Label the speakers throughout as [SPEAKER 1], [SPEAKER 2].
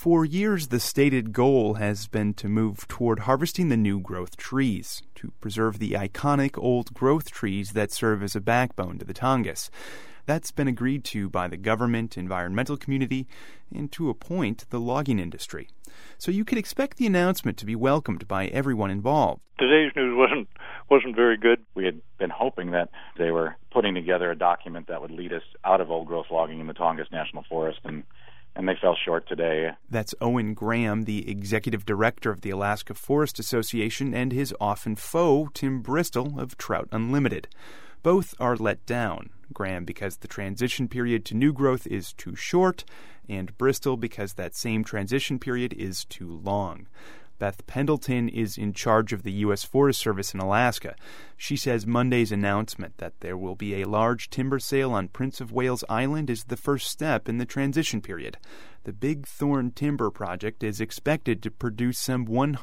[SPEAKER 1] For years, the stated goal has been to move toward harvesting the new growth trees, to preserve the iconic old growth trees that serve as a backbone to the Tongass. That's been agreed to by the government, environmental community, and to a point, the logging industry. So you could expect the announcement to be welcomed by everyone involved.
[SPEAKER 2] Today's news wasn't very good. We had been hoping that they were putting together a document that would lead us out of old growth logging in the Tongass National Forest, and they fell short today.
[SPEAKER 1] That's Owen Graham, the executive director of the Alaska Forest Association, and his often foe, Tim Bristol of Trout Unlimited. Both are let down. Graham because the transition period to new growth is too short, and Bristol because that same transition period is too long. Beth Pendleton is in charge of the U.S. Forest Service in Alaska. She says Monday's announcement that there will be a large timber sale on Prince of Wales Island is the first step in the transition period. The Big Thorn Timber Project is expected to produce some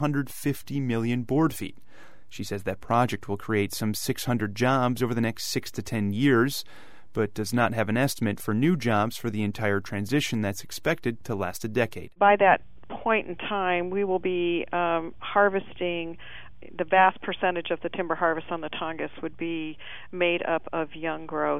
[SPEAKER 1] 150 million board feet. She says that project will create some 600 jobs over the next 6 to 10 years, but does not have an estimate for new jobs for the entire transition that's expected to last a decade.
[SPEAKER 3] By that point in time, we will be harvesting. The vast percentage of the timber harvest on the Tongass would be made up of young growth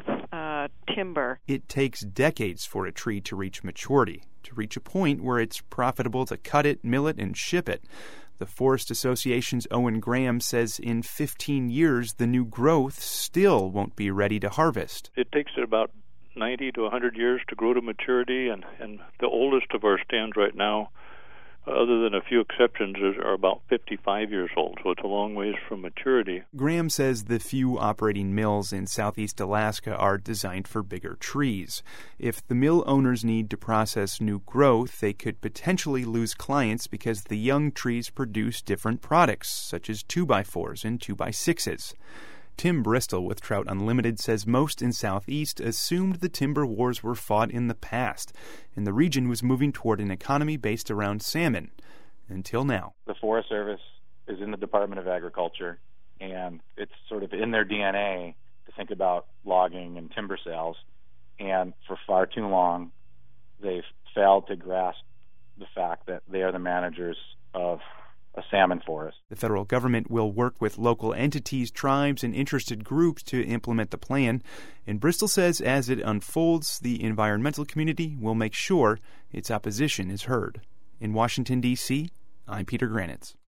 [SPEAKER 3] timber.
[SPEAKER 1] It takes decades for a tree to reach maturity, to reach a point where it's profitable to cut it, mill it, and ship it. The Forest Association's Owen Graham says in 15 years, the new growth still won't be ready to harvest.
[SPEAKER 2] It takes about 90 to 100 years to grow to maturity, and the oldest of our stands right now, other than a few exceptions, are about 55 years old, so it's a long ways from maturity.
[SPEAKER 1] Graham says the few operating mills in southeast Alaska are designed for bigger trees. If the mill owners need to process new growth, they could potentially lose clients because the young trees produce different products, such as 2x4s and 2x6s. Tim Bristol with Trout Unlimited says most in Southeast assumed the timber wars were fought in the past, and the region was moving toward an economy based around salmon. Until now.
[SPEAKER 4] The Forest Service is in the Department of Agriculture, and it's sort of in their DNA to think about logging and timber sales, and for far too long they've failed to grasp the fact that they are the managers of a salmon forest.
[SPEAKER 1] The federal government will work with local entities, tribes, and interested groups to implement the plan. And Bristol says as it unfolds, the environmental community will make sure its opposition is heard. In Washington, D.C., I'm Peter Granitz.